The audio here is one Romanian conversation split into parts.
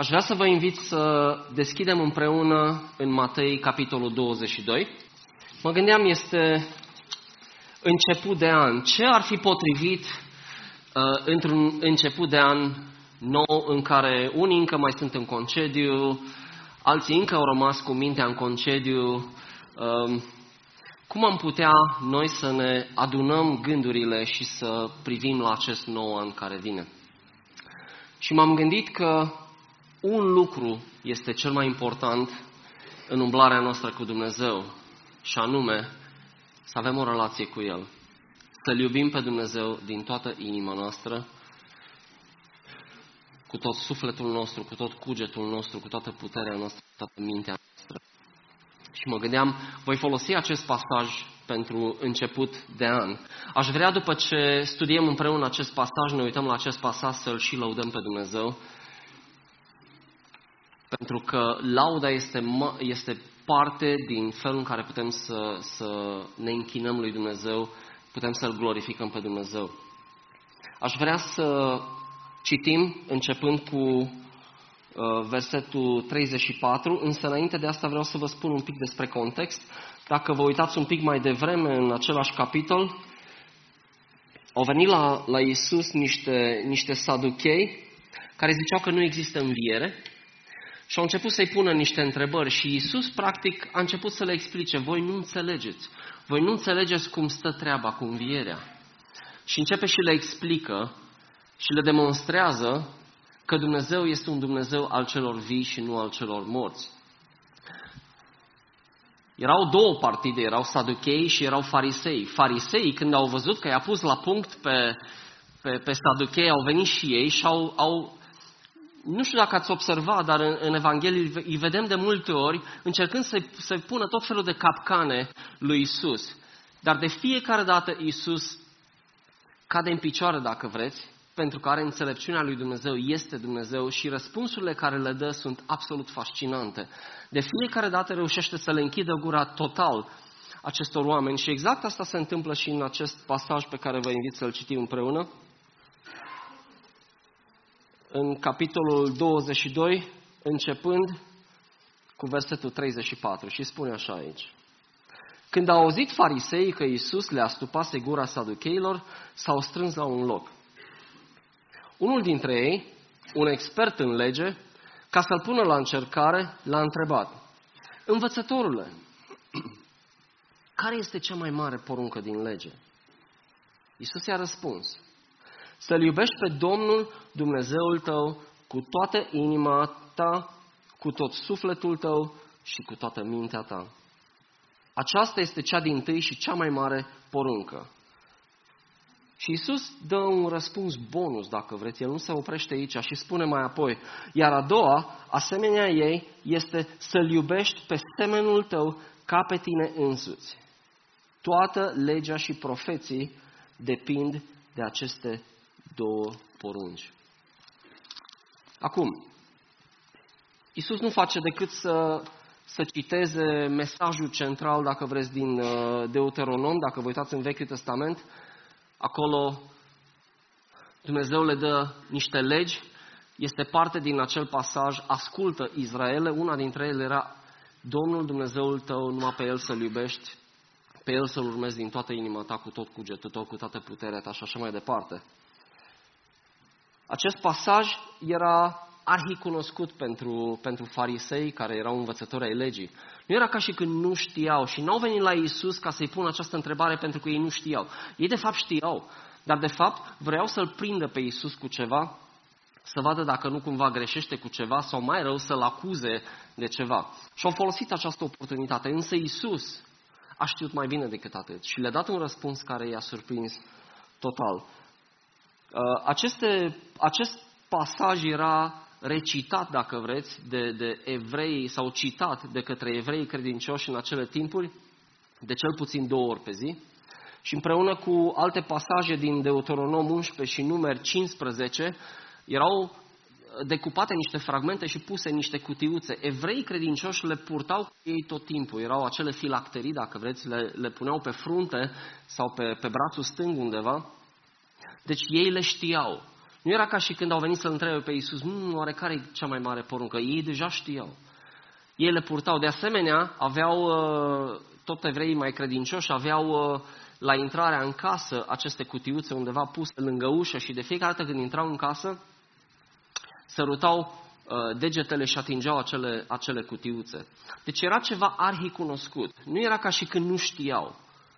Aș vrea să vă invit să deschidem împreună în Matei, capitolul 22. Mă gândeam, este început de an. Ce ar fi potrivit într-un început de an nou în care unii încă mai sunt în concediu, alții încă au rămas cu mintea în concediu? Cum am putea noi să ne adunăm gândurile și să privim la acest nou an care vine? Și m-am gândit că un lucru este cel mai important în umblarea noastră cu Dumnezeu, și anume să avem o relație cu El. Să-L iubim pe Dumnezeu din toată inima noastră, cu tot sufletul nostru, cu tot cugetul nostru, cu toată puterea noastră, cu toată mintea noastră. Și mă gândeam, voi folosi acest pasaj pentru început de an. Aș vrea, după ce studiem împreună acest pasaj, ne uităm la acest pasaj, să-L și lăudăm pe Dumnezeu, pentru că lauda este parte din felul în care putem să ne închinăm lui Dumnezeu, putem să-L glorificăm pe Dumnezeu. Aș vrea să citim începând cu versetul 34, însă înainte de asta vreau să vă spun un pic despre context. Dacă vă uitați un pic mai devreme în același capitol, au venit la Iisus niște saduchei care ziceau că nu există înviere și au început să-i pună niște întrebări și Iisus practic a început să le explice: voi nu înțelegeți, voi nu înțelegeți cum stă treaba cu învierea. Și începe și le explică și le demonstrează că Dumnezeu este un Dumnezeu al celor vii și nu al celor morți. Erau două partide, erau saduchei și erau farisei. Farisei, când au văzut că i-a pus la punct pe saduchei, au venit și ei și au nu știu dacă ați observat, dar în Evanghelie îi vedem de multe ori încercând să pună tot felul de capcane lui Iisus. Dar de fiecare dată Iisus cade în picioare, dacă vreți, pentru că are înțelepciunea lui Dumnezeu, este Dumnezeu și răspunsurile care le dă sunt absolut fascinante. De fiecare dată reușește să le închidă gura total acestor oameni și exact asta se întâmplă și în acest pasaj pe care vă invit să-l citim împreună. În capitolul 22, începând cu versetul 34 și spune așa aici. Când au auzit fariseii că Iisus le astupase gura saducheilor, s-au strâns la un loc. Unul dintre ei, un expert în lege, ca să-l pună la încercare, l-a întrebat: Învățătorule, care este cea mai mare poruncă din lege? Iisus i-a răspuns: să-L iubești pe Domnul Dumnezeul tău cu toată inima ta, cu tot sufletul tău și cu toată mintea ta. Aceasta este cea dintâi și cea mai mare poruncă. Și Iisus dă un răspuns bonus, dacă vreți. El nu se oprește aici și spune mai apoi: iar a doua, asemenea ei, este să-L iubești pe semenul tău ca pe tine însuți. Toată legea și profeții depind de aceste două porunci. Acum, Iisus nu face decât să citeze mesajul central, dacă vreți, din Deuteronom. Dacă vă uitați în Vechiul Testament, acolo Dumnezeu le dă niște legi, este parte din acel pasaj: ascultă, Israele, una dintre ele era: Domnul Dumnezeul tău, numai pe El să-L iubești, pe El să-L urmezi din toată inima ta, cu tot cugetul tău, cu toată puterea ta și așa mai departe. Acest pasaj era arhicunoscut pentru farisei care erau învățători ai legii. Nu era ca și când nu știau și n-au venit la Iisus ca să-i pună această întrebare pentru că ei nu știau. Ei de fapt știau, dar de fapt vreau să-L prindă pe Iisus cu ceva, să vadă dacă nu cumva greșește cu ceva sau mai rău să-L acuze de ceva. Și au folosit această oportunitate, însă Iisus a știut mai bine decât atât și le-a dat un răspuns care i-a surprins total. Acest pasaj era recitat, dacă vreți, de evrei sau citat de către evrei credincioși în acele timpuri de cel puțin 2 ori pe zi și împreună cu alte pasaje din Deuteronom 11 și Numeri 15 erau decupate niște fragmente și puse în niște cutiuțe. Evreii credincioși le purtau cu ei tot timpul. Erau acele filacterii, dacă vreți, le puneau pe frunte sau pe brațul stâng undeva. Deci ei le știau. Nu era ca și când au venit să-L întrebe pe Iisus, oare care e cea mai mare poruncă? Ei deja știau. Ei le purtau. De asemenea, aveau, tot evreii mai credincioși, aveau la intrarea în casă aceste cutiuțe undeva puse lângă ușă și de fiecare dată când intrau în casă, sărutau degetele și atingeau acele cutiuțe. Deci era ceva arhicunoscut. Nu era ca și când nu știau.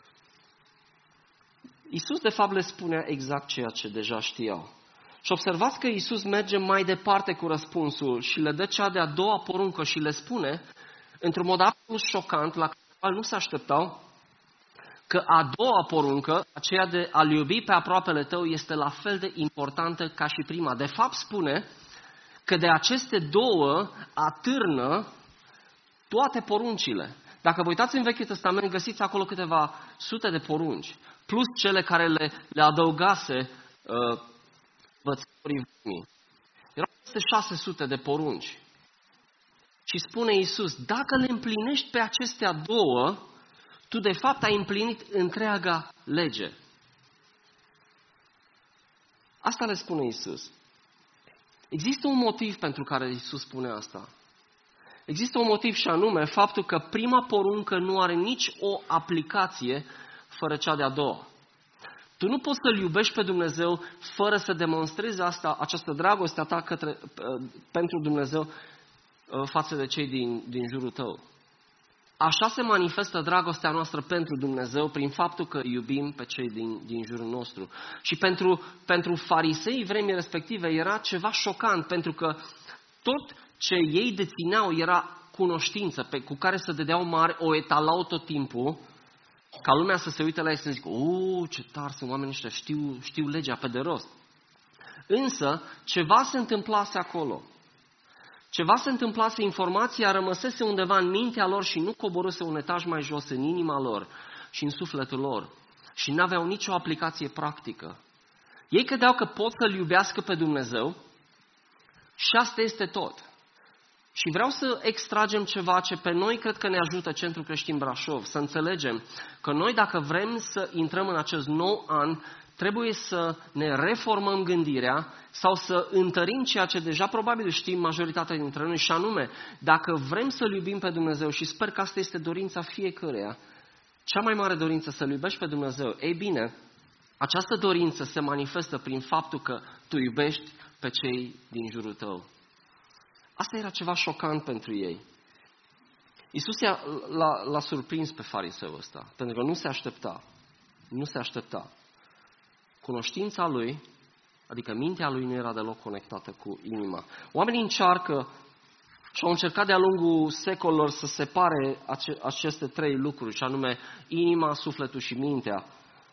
Iisus, de fapt, le spunea exact ceea ce deja știau. Și observați că Iisus merge mai departe cu răspunsul și le dă cea de-a doua poruncă și le spune, într-un mod absolut șocant, la care nu se așteptau, că a doua poruncă, aceea de a-L iubi pe aproapele tău, este la fel de importantă ca și prima. De fapt, spune că de aceste două atârnă toate poruncile. Dacă vă uitați în Vechiul Testament, găsiți acolo câteva sute de porunci, plus cele care le adăugase învățătorii vremii. Erau peste 600 de porunci. Și spune Iisus, dacă le împlinești pe acestea două, tu de fapt ai împlinit întreaga lege. Asta le spune Iisus. Există un motiv pentru care Iisus spune asta. Există un motiv și anume faptul că prima poruncă nu are nici o aplicație fără cea de-a doua. Tu nu poți să-L iubești pe Dumnezeu fără să demonstrezi această dragoste a ta pentru Dumnezeu față de cei din jurul tău. Așa se manifestă dragostea noastră pentru Dumnezeu prin faptul că iubim pe cei din jurul nostru. Și pentru farisei vremii respective era ceva șocant, pentru că tot ce ei dețineau era cunoștință cu care se dădeau mari, o etalau tot timpul, ca lumea să se uite la ei să zică, ce tari sunt oamenii ăștia, știu legea pe de rost. Însă, ceva se întâmplase acolo. Ceva se întâmplase, informația rămăsese undeva în mintea lor și nu coborâse un etaj mai jos în inima lor și în sufletul lor. Și n-aveau nicio aplicație practică. Ei credeau că pot să-L iubească pe Dumnezeu și asta este tot. Și vreau să extragem ceva ce pe noi cred că ne ajută Centrul Creștin Brașov, să înțelegem că noi dacă vrem să intrăm în acest nou an, trebuie să ne reformăm gândirea sau să întărim ceea ce deja probabil știm majoritatea dintre noi și anume, dacă vrem să-L iubim pe Dumnezeu și sper că asta este dorința fiecăruia, cea mai mare dorință să-L iubești pe Dumnezeu, ei bine, această dorință se manifestă prin faptul că tu iubești pe cei din jurul tău. Asta era ceva șocant pentru ei. Iisus l-a surprins pe fariseul ăsta, pentru că nu se aștepta. Nu se aștepta. Cunoștința lui, adică mintea lui, nu era deloc conectată cu inima. Oamenii încearcă și au încercat de-a lungul secolelor să separe aceste trei lucruri, și anume inima, sufletul și mintea,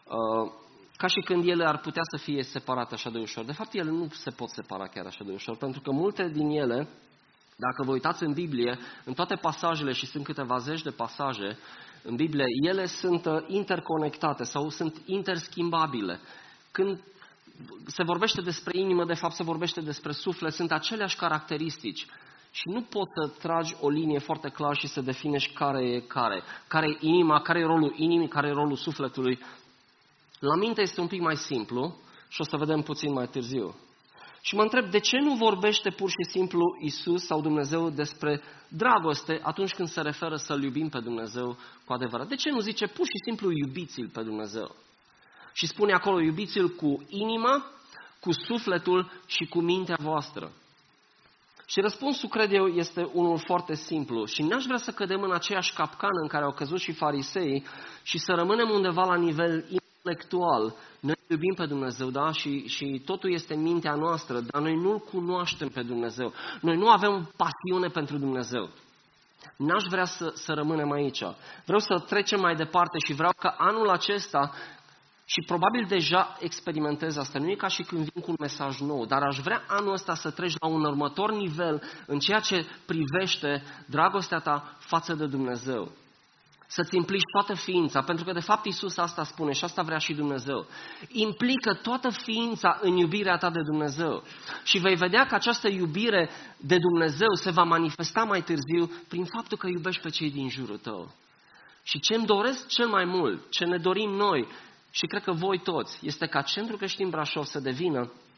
ca și când ele ar putea să fie separate așa de ușor. De fapt, ele nu se pot separa chiar așa de ușor, pentru că multe din ele, dacă vă uitați în Biblie, în toate pasajele, și sunt câteva zeci de pasaje în Biblie, ele sunt interconectate sau sunt interschimbabile. Când se vorbește despre inimă, de fapt se vorbește despre suflet, sunt aceleași caracteristici. Și nu poți să tragi o linie foarte clară și să definești care e care. Care e inima, care e rolul inimii, care e rolul sufletului. La minte este un pic mai simplu și o să vedem puțin mai târziu. Și mă întreb, de ce nu vorbește pur și simplu Iisus sau Dumnezeu despre dragoste atunci când se referă să-L iubim pe Dumnezeu cu adevărat? De ce nu zice pur și simplu iubiți-L pe Dumnezeu? Și spune acolo, iubiți-L cu inima, cu sufletul și cu mintea voastră. Și răspunsul, cred eu, este unul foarte simplu. Și n-aș vrea să cădem în aceeași capcană în care au căzut și fariseii și să rămânem undeva la nivel intelectual. Noi iubim pe Dumnezeu, da? Și totul este în mintea noastră, dar noi nu-L cunoaștem pe Dumnezeu. Noi nu avem pasiune pentru Dumnezeu. N-aș vrea să rămânem aici. Vreau să trecem mai departe și vreau ca anul acesta, și probabil deja experimentez asta, nu e ca și când vin cu un mesaj nou, dar aș vrea anul ăsta să treci la un următor nivel în ceea ce privește dragostea ta față de Dumnezeu. Să-ți implici toată ființa, pentru că de fapt Iisus asta spune și asta vrea și Dumnezeu. Implică toată ființa în iubirea ta de Dumnezeu. Și vei vedea că această iubire de Dumnezeu se va manifesta mai târziu prin faptul că iubești pe cei din jurul tău. Și ce îmi doresc cel mai mult, ce ne dorim noi, și cred că voi toți, este ca Centrul Creștin Brașov să devină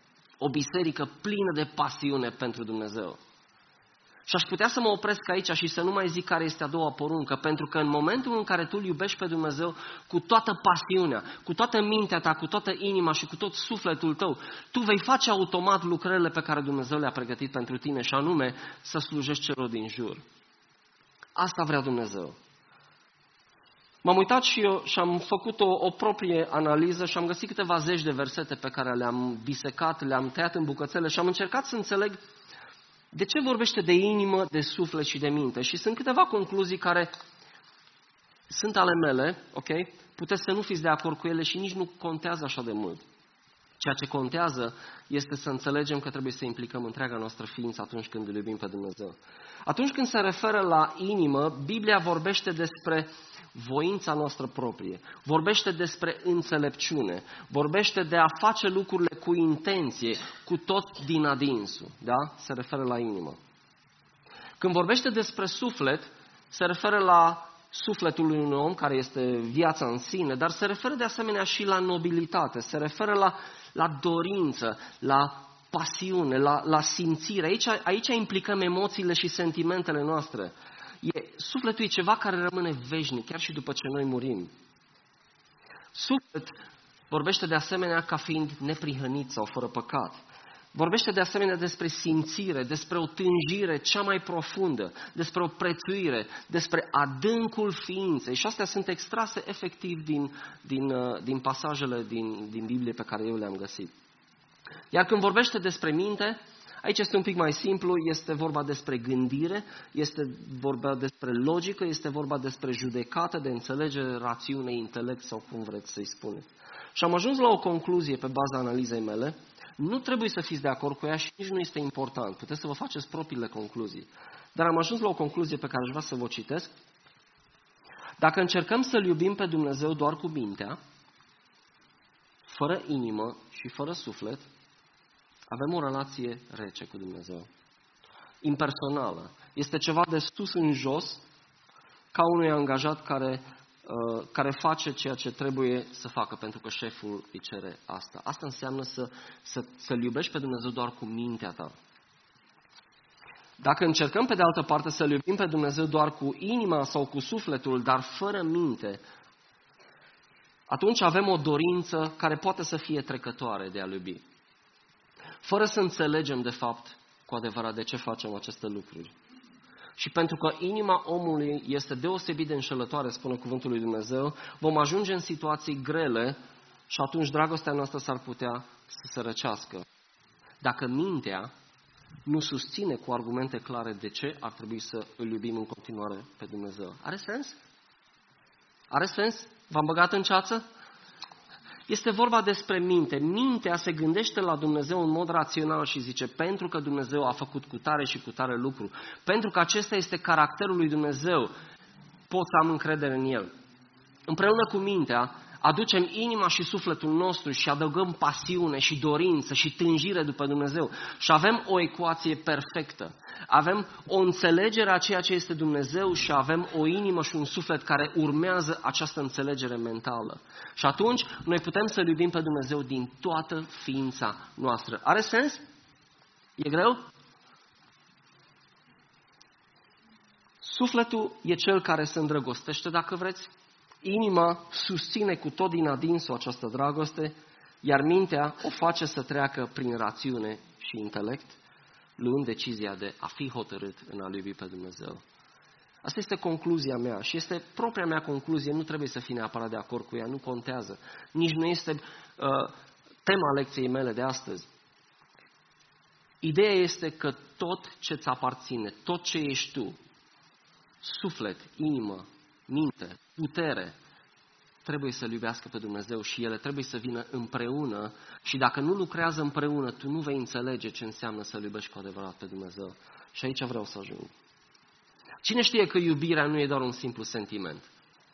o biserică plină de pasiune pentru Dumnezeu. Și aș putea să mă opresc aici și să nu mai zic care este a doua poruncă, pentru că în momentul în care tu îl iubești pe Dumnezeu cu toată pasiunea, cu toată mintea ta, cu toată inima și cu tot sufletul tău, tu vei face automat lucrările pe care Dumnezeu le-a pregătit pentru tine, și anume să slujești celor din jur. Asta vrea Dumnezeu. M-am uitat și eu și am făcut o proprie analiză și am găsit câteva zeci de versete pe care le-am disecat, le-am tăiat în bucățele și am încercat să înțeleg de ce vorbește de inimă, de suflet și de minte. Și sunt câteva concluzii care sunt ale mele, ok? Puteți să nu fiți de acord cu ele și nici nu contează așa de mult. Ceea ce contează este să înțelegem că trebuie să implicăm întreaga noastră ființă atunci când îl iubim pe Dumnezeu. Atunci când se referă la inimă, Biblia vorbește despre voința noastră proprie, vorbește despre înțelepciune, vorbește de a face lucrurile cu intenție, cu tot din adinsul, da? Se referă la inimă. Când vorbește despre suflet, se referă la sufletul unui om, care este viața în sine, dar se referă de asemenea și la nobilitate, se referă la dorință, la pasiune, la simțire. Aici implicăm emoțiile și sentimentele noastre. Sufletul e ceva care rămâne veșnic, chiar și după ce noi murim. Suflet vorbește de asemenea ca fiind neprihănit sau fără păcat. Vorbește de asemenea despre simțire, despre o tânjire cea mai profundă, despre o prețuire, despre adâncul ființei. Și astea sunt extrase efectiv din pasajele din Biblie pe care eu le-am găsit. Iar când vorbește despre minte, aici este un pic mai simplu, este vorba despre gândire, este vorba despre logică, este vorba despre judecată, de înțelegere, rațiune, intelect sau cum vreți să-i spuneți. Și am ajuns la o concluzie pe baza analizei mele. Nu trebuie să fiți de acord cu ea și nici nu este important. Puteți să vă faceți propriile concluzii. Dar am ajuns la o concluzie pe care aș vrea să vă citesc. Dacă încercăm să-L iubim pe Dumnezeu doar cu mintea, fără inimă și fără suflet, avem o relație rece cu Dumnezeu. Impersonală. Este ceva de sus în jos, ca unui angajat care face ceea ce trebuie să facă, pentru că șeful îi cere asta. Asta înseamnă să-L iubești pe Dumnezeu doar cu mintea ta. Dacă încercăm pe de altă parte să-L iubim pe Dumnezeu doar cu inima sau cu sufletul, dar fără minte, atunci avem o dorință care poate să fie trecătoare de a-L iubi. Fără să înțelegem de fapt cu adevărat de ce facem aceste lucruri. Și pentru că inima omului este deosebit de înșelătoare, spune cuvântul lui Dumnezeu, vom ajunge în situații grele și atunci dragostea noastră s-ar putea să se răcească. Dacă mintea nu susține cu argumente clare de ce ar trebui să îl iubim în continuare pe Dumnezeu. Are sens? Are sens? V-am băgat în ceață? Este vorba despre minte. Mintea se gândește la Dumnezeu în mod rațional și zice, pentru că Dumnezeu a făcut cu tare și cu tare lucru, pentru că acesta este caracterul lui Dumnezeu, pot să am încredere în El. Împreună cu mintea, aducem inima și sufletul nostru și adăugăm pasiune și dorință și tânjire după Dumnezeu. Și avem o ecuație perfectă. Avem o înțelegere a ceea ce este Dumnezeu și avem o inimă și un suflet care urmează această înțelegere mentală. Și atunci noi putem să-L iubim pe Dumnezeu din toată ființa noastră. Are sens? E greu? Sufletul e cel care se îndrăgostește, dacă vreți. Inima susține cu tot din adinsul această dragoste, iar mintea o face să treacă prin rațiune și intelect, luând decizia de a fi hotărât în a-L iubi pe Dumnezeu. Asta este concluzia mea și este propria mea concluzie, nu trebuie să fii neapărat de acord cu ea, nu contează. Nici nu este tema lecției mele de astăzi. Ideea este că tot ce-ți aparține, tot ce ești tu, suflet, inimă, minte, putere, trebuie să-L iubească pe Dumnezeu și ele trebuie să vină împreună și dacă nu lucrează împreună, tu nu vei înțelege ce înseamnă să-L iubești cu adevărat pe Dumnezeu. Și aici vreau să ajung. Cine știe că iubirea nu e doar un simplu sentiment?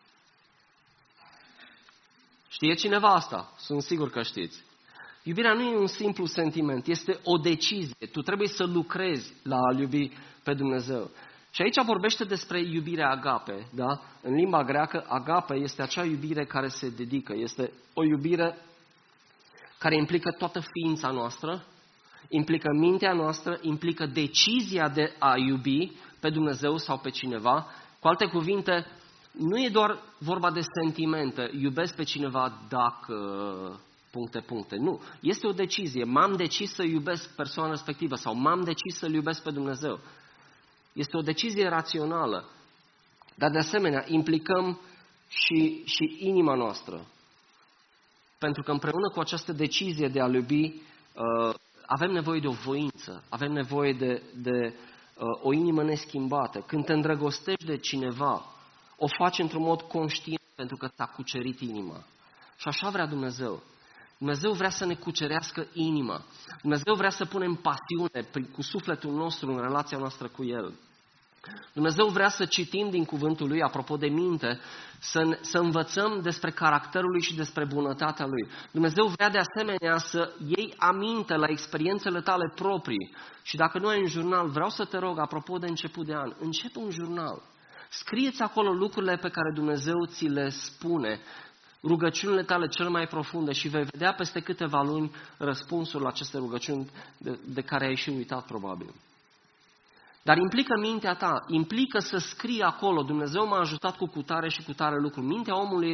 Știe cineva asta? Sunt sigur că știți. Iubirea nu e un simplu sentiment, este o decizie. Tu trebuie să lucrezi la a-L iubi pe Dumnezeu. Și aici vorbește despre iubirea agape, da? În limba greacă, agape este acea iubire care se dedică. Este o iubire care implică toată ființa noastră, Implică mintea noastră, implică decizia de a iubi pe Dumnezeu sau pe cineva. Cu alte cuvinte, nu e doar vorba de sentimente, iubesc pe cineva dacă... puncte. Nu. Este o decizie. M-am decis să iubesc persoana respectivă sau m-am decis să-L iubesc pe Dumnezeu. Este o decizie rațională. Dar de asemenea implicăm și inima noastră. Pentru că împreună cu această decizie de a-L iubi, avem nevoie de o voință, avem nevoie de o inimă neschimbată. Când te îndrăgostești de cineva, o faci într-un mod conștient pentru că ți-a cucerit inima. Și așa vrea Dumnezeu. Dumnezeu vrea să ne cucerească inima. Dumnezeu vrea să punem pasiune cu sufletul nostru în relația noastră cu El. Dumnezeu vrea să citim din cuvântul Lui, apropo de minte, să învățăm despre caracterul Lui și despre bunătatea Lui. Dumnezeu vrea de asemenea să iei aminte la experiențele tale proprii. Și dacă nu ai un jurnal, vreau să te rog, apropo de început de an, începe un jurnal. Scrie-ți acolo lucrurile pe care Dumnezeu ți le spune, rugăciunile tale cele mai profunde și vei vedea peste câteva luni răspunsul la aceste rugăciuni de care ai și uitat probabil. Dar implică mintea ta, implică să scrii acolo, Dumnezeu m-a ajutat cu cutare și cutare lucru. Mintea omului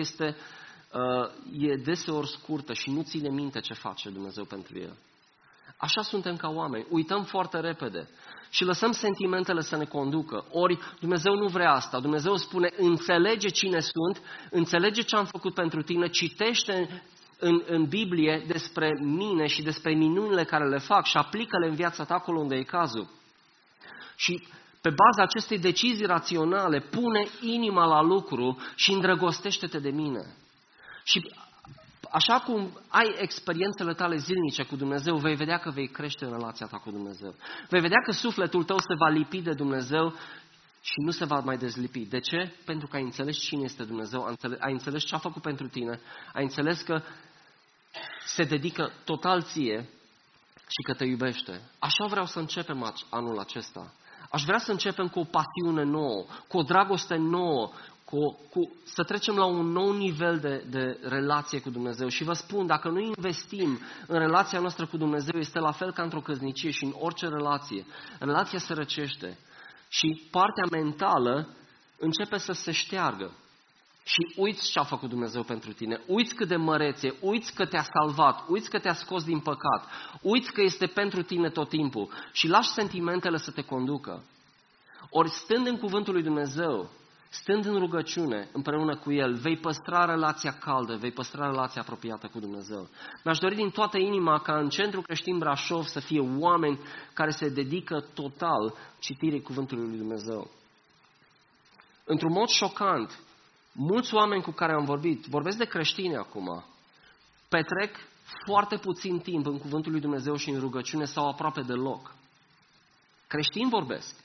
e deseori scurtă și nu ține minte ce face Dumnezeu pentru el. Așa suntem ca oameni, uităm foarte repede și lăsăm sentimentele să ne conducă. Ori Dumnezeu nu vrea asta, Dumnezeu spune, înțelege cine sunt, înțelege ce am făcut pentru tine, citește în Biblie despre mine și despre minunile care le fac și aplică-le în viața ta acolo unde e cazul. Și pe baza acestei decizii raționale, pune inima la lucru și îndrăgostește-te de mine. Și așa cum ai experiențele tale zilnice cu Dumnezeu, vei vedea că vei crește în relația ta cu Dumnezeu. Vei vedea că sufletul tău se va lipi de Dumnezeu și nu se va mai dezlipi. De ce? Pentru că ai înțeles cine este Dumnezeu, ai înțeles ce a făcut pentru tine, ai înțeles că se dedică total ție și că te iubește. Așa vreau să începem anul acesta. Aș vrea să începem cu o pasiune nouă, cu o dragoste nouă, să trecem la un nou nivel de relație cu Dumnezeu. Și vă spun, dacă nu investim în relația noastră cu Dumnezeu, este la fel ca într-o căsnicie și în orice relație. Relația se răcește și partea mentală începe să se șteargă. Și uiți ce a făcut Dumnezeu pentru tine, uiți cât de măreț e, uiți că te-a salvat, uiți că te-a scos din păcat, uiți că este pentru tine tot timpul și lași sentimentele să te conducă. Ori stând în cuvântul lui Dumnezeu, stând în rugăciune împreună cu El, vei păstra relația caldă, vei păstra relația apropiată cu Dumnezeu. Mi-aș dori din toată inima ca în Centrul Creștin Brașov să fie oameni care se dedică total citirii cuvântului lui Dumnezeu. Într-un mod șocant, mulți oameni cu care am vorbesc de creștini acum, petrec foarte puțin timp în cuvântul lui Dumnezeu și în rugăciune sau aproape deloc. Creștini vorbesc.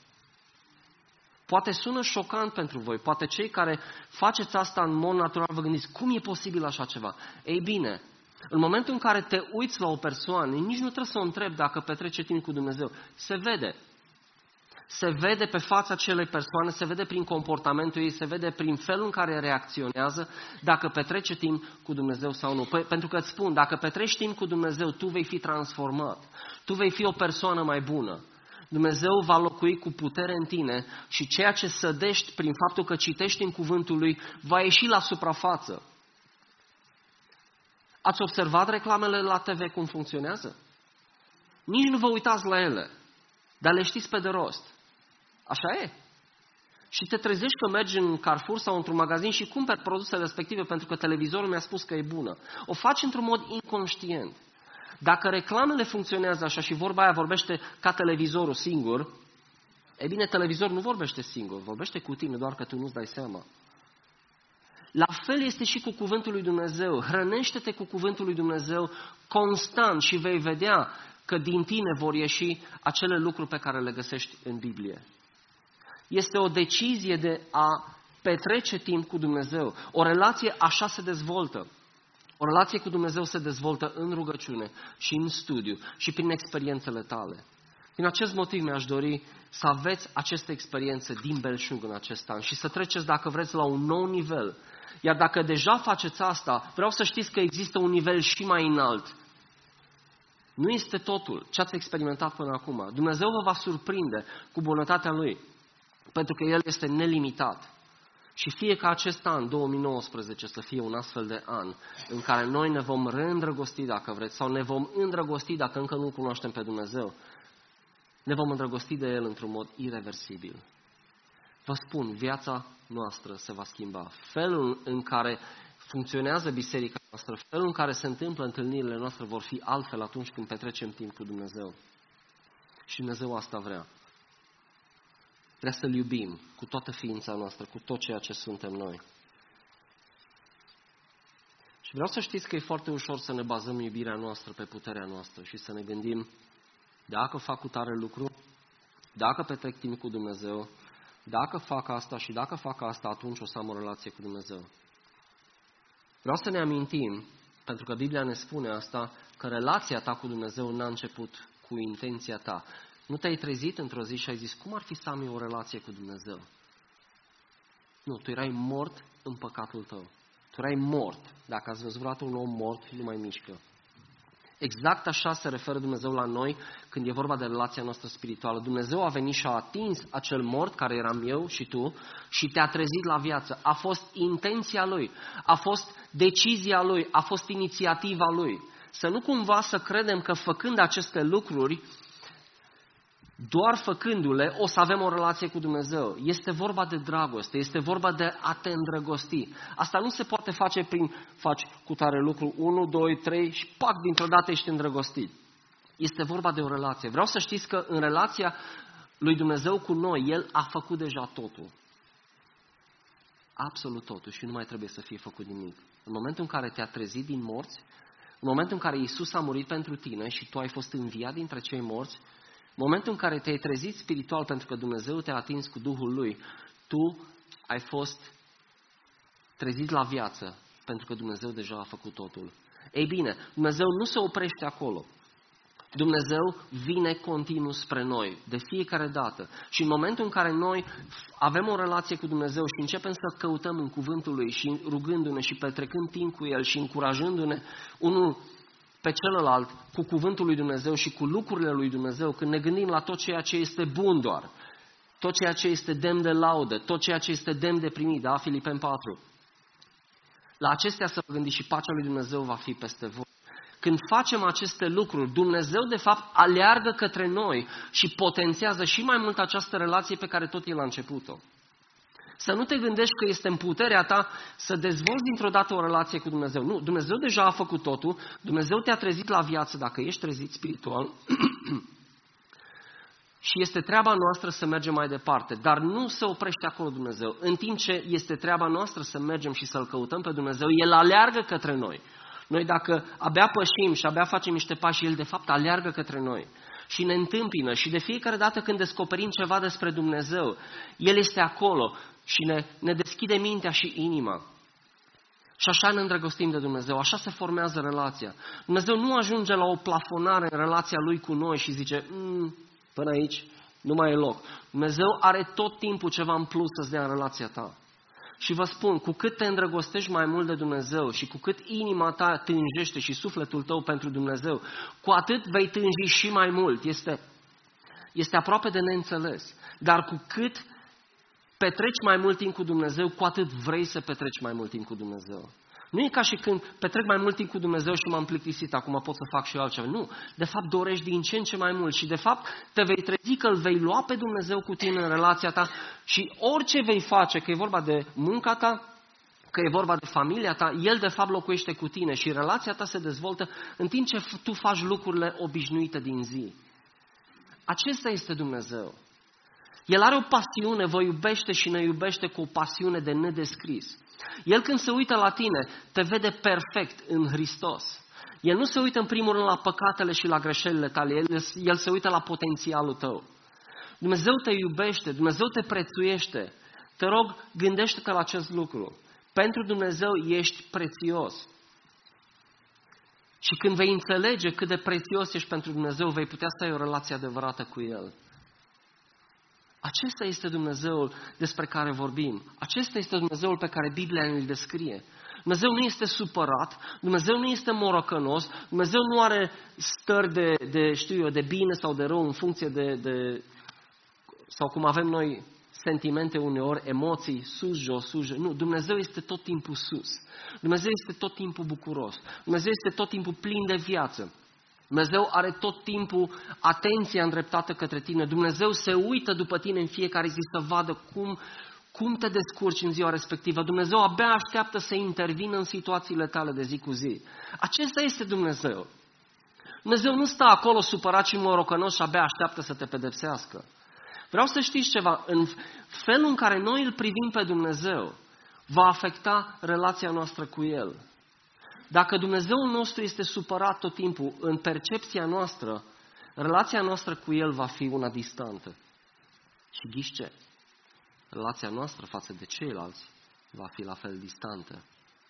Poate sună șocant pentru voi, poate cei care faceți asta în mod natural vă gândiți, cum e posibil așa ceva? Ei bine, în momentul în care te uiți la o persoană, nici nu trebuie să o întrebi dacă petrece timp cu Dumnezeu. Se vede. Se vede pe fața acelei persoane, se vede prin comportamentul ei, se vede prin felul în care reacționează, dacă petrece timp cu Dumnezeu sau nu. Pentru că îți spun, dacă petreci timp cu Dumnezeu, tu vei fi transformat. Tu vei fi o persoană mai bună. Dumnezeu va locui cu putere în tine și ceea ce sădești prin faptul că citești în cuvântul Lui va ieși la suprafață. Ați observat reclamele la TV cum funcționează? Nici nu vă uitați la ele, dar le știți pe de rost. Așa e. Și te trezești că mergi în Carrefour sau într-un magazin și cumperi produsele respective pentru că televizorul mi-a spus că e bună. O faci într-un mod inconștient. Dacă reclamele funcționează așa și vorba aia vorbește ca televizorul singur, e bine, televizorul nu vorbește singur, vorbește cu tine, doar că tu nu-ți dai seama. La fel este și cu cuvântul lui Dumnezeu. Hrănește-te cu cuvântul lui Dumnezeu constant și vei vedea că din tine vor ieși acele lucruri pe care le găsești în Biblie. Este o decizie de a petrece timp cu Dumnezeu. O relație așa se dezvoltă. O relație cu Dumnezeu se dezvoltă în rugăciune și în studiu și prin experiențele tale. Din acest motiv mi-aș dori să aveți aceste experiențe din belșug în acest an și să treceți, dacă vreți, la un nou nivel. Iar dacă deja faceți asta, vreau să știți că există un nivel și mai înalt. Nu este totul ce ați experimentat până acum. Dumnezeu vă va surprinde cu bunătatea Lui, pentru că El este nelimitat. Și fie ca acest an, 2019, să fie un astfel de an în care noi ne vom reîndrăgosti, dacă vreți, sau ne vom îndrăgosti dacă încă nu cunoaștem pe Dumnezeu. Ne vom îndrăgosti de El într-un mod ireversibil. Vă spun, viața noastră se va schimba. Felul în care funcționează biserica noastră, felul în care se întâmplă întâlnirile noastre vor fi altfel atunci când petrecem timp cu Dumnezeu. Și Dumnezeu asta vrea. Vrea să-L iubim cu toată ființa noastră, cu tot ceea ce suntem noi. Și vreau să știți că e foarte ușor să ne bazăm iubirea noastră pe puterea noastră și să ne gândim, dacă fac cu tare lucru, dacă petrec timp cu Dumnezeu, dacă fac asta și dacă fac asta, atunci o să am o relație cu Dumnezeu. Vreau să ne amintim, pentru că Biblia ne spune asta, că relația ta cu Dumnezeu n-a început cu intenția ta. Nu te-ai trezit într-o zi și ai zis, cum ar fi să am eu o relație cu Dumnezeu? Nu, tu erai mort în păcatul tău. Tu erai mort. Dacă ați văzut vreodată un om mort, nu mai mișcă. Exact așa se referă Dumnezeu la noi când e vorba de relația noastră spirituală. Dumnezeu a venit și a atins acel mort care eram eu și tu și te-a trezit la viață. A fost intenția Lui, a fost decizia Lui, a fost inițiativa Lui. Să nu cumva să credem că făcând aceste lucruri, doar făcându-le, o să avem o relație cu Dumnezeu. Este vorba de dragoste, este vorba de a te îndrăgosti. Asta nu se poate face prin faci cu tare lucru 1, 2, 3 și pac, dintr-o dată ești îndrăgostit. Este vorba de o relație. Vreau să știți că în relația lui Dumnezeu cu noi, El a făcut deja totul. Absolut totul și nu mai trebuie să fie făcut nimic. În momentul în care te-a trezit din morți, în momentul în care Iisus a murit pentru tine și tu ai fost înviat dintre cei morți, în momentul în care te-ai trezit spiritual pentru că Dumnezeu te-a atins cu Duhul Lui, tu ai fost trezit la viață pentru că Dumnezeu deja a făcut totul. Ei bine, Dumnezeu nu se oprește acolo. Dumnezeu vine continuu spre noi, de fiecare dată. Și în momentul în care noi avem o relație cu Dumnezeu și începem să căutăm în cuvântul Lui și rugându-ne și petrecând timp cu El și încurajându-ne unul pe celălalt cu cuvântul lui Dumnezeu și cu lucrurile lui Dumnezeu, când ne gândim la tot ceea ce este bun doar, tot ceea ce este demn de laudă, tot ceea ce este demn de primit, da? Filipeni 4. La acestea să vă gândiți și pacea lui Dumnezeu va fi peste voi. Când facem aceste lucruri, Dumnezeu de fapt aleargă către noi și potențează și mai mult această relație pe care tot El a început-o. Să nu te gândești că este în puterea ta să dezvolți dintr-o dată o relație cu Dumnezeu. Nu, Dumnezeu deja a făcut totul, Dumnezeu te-a trezit la viață dacă ești trezit spiritual și este treaba noastră să mergem mai departe, dar nu se oprește acolo Dumnezeu. În timp ce este treaba noastră să mergem și să-L căutăm pe Dumnezeu, El aleargă către noi. Noi dacă abia pășim și abia facem niște pași, El de fapt aleargă către noi și ne întâmpină și de fiecare dată când descoperim ceva despre Dumnezeu, El este acolo și ne deschide mintea și inima. Și așa ne îndrăgostim de Dumnezeu, așa se formează relația. Dumnezeu nu ajunge la o plafonare în relația Lui cu noi și zice, până aici nu mai e loc. Dumnezeu are tot timpul ceva în plus să-ți dea în relația ta. Și vă spun, cu cât te îndrăgostești mai mult de Dumnezeu și cu cât inima ta tânjește și sufletul tău pentru Dumnezeu, cu atât vei tânji și mai mult. Este aproape de neînțeles. Dar cu cât petreci mai mult timp cu Dumnezeu, cu atât vrei să petreci mai mult timp cu Dumnezeu. Nu e ca și când petrec mai mult timp cu Dumnezeu și m-am plictisit, acum pot să fac și eu altceva. Nu, de fapt dorești din ce în ce mai mult și de fapt te vei trezi că îl vei lua pe Dumnezeu cu tine în relația ta și orice vei face, că e vorba de munca ta, că e vorba de familia ta, El de fapt locuiește cu tine și relația ta se dezvoltă în timp ce tu faci lucrurile obișnuite din zi. Acesta este Dumnezeu. El are o pasiune, vă iubește și ne iubește cu o pasiune de nedescris. El când se uită la tine, te vede perfect în Hristos. El nu se uită în primul rând la păcatele și la greșelile tale, El se uită la potențialul tău. Dumnezeu te iubește, Dumnezeu te prețuiește. Te rog, gândește-te la acest lucru. Pentru Dumnezeu ești prețios. Și când vei înțelege cât de prețios ești pentru Dumnezeu, vei putea să ai o relație adevărată cu El. Acesta este Dumnezeul despre care vorbim. Acesta este Dumnezeul pe care Biblia îl descrie. Dumnezeu nu este supărat, Dumnezeu nu este morocănos, Dumnezeu nu are stări de bine sau de rău în funcție sau cum avem noi sentimente uneori, emoții, sus, jos, sus, jos. Nu, Dumnezeu este tot timpul sus. Dumnezeu este tot timpul bucuros. Dumnezeu este tot timpul plin de viață. Dumnezeu are tot timpul atenția îndreptată către tine. Dumnezeu se uită după tine în fiecare zi să vadă cum te descurci în ziua respectivă. Dumnezeu abia așteaptă să intervină în situațiile tale de zi cu zi. Acesta este Dumnezeu. Dumnezeu nu stă acolo supărat și morocănos și abia așteaptă să te pedepsească. Vreau să știți ceva. În felul în care noi îl privim pe Dumnezeu va afecta relația noastră cu El. Dacă Dumnezeul nostru este supărat tot timpul, în percepția noastră, relația noastră cu El va fi una distantă. Și ghiși ce? Relația noastră față de ceilalți va fi la fel distantă.